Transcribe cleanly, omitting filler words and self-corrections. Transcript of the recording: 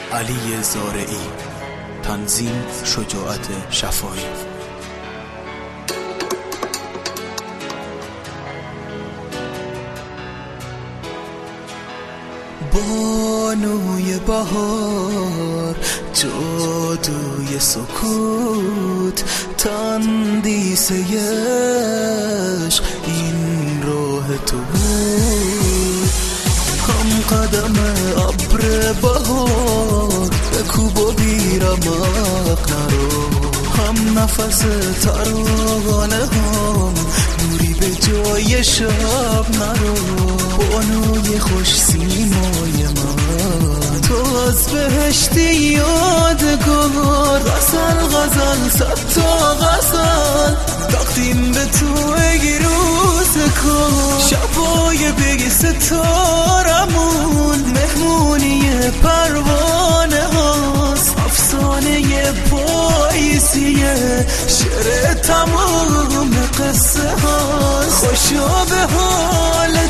علی زارعی، تنظیم شجاعت شفایی. بانوی بهار، جادوی سکوت، تندیسه عشق این راه تو بود. هم قدم ابر بهار بکوب و بیرمق نرو، هم نفس ترانه هم نوری به جای شب نرو. بانوی خوش سیمای من، تو از بهشتی یادگار، غزل غزل صد تا غزل تقدیم به تو ای روز کار. شبای بی ستارمون مهمونی پروانه هاست، افسانه پاییزیه شعر تمام قصه هاست. خوشا به حال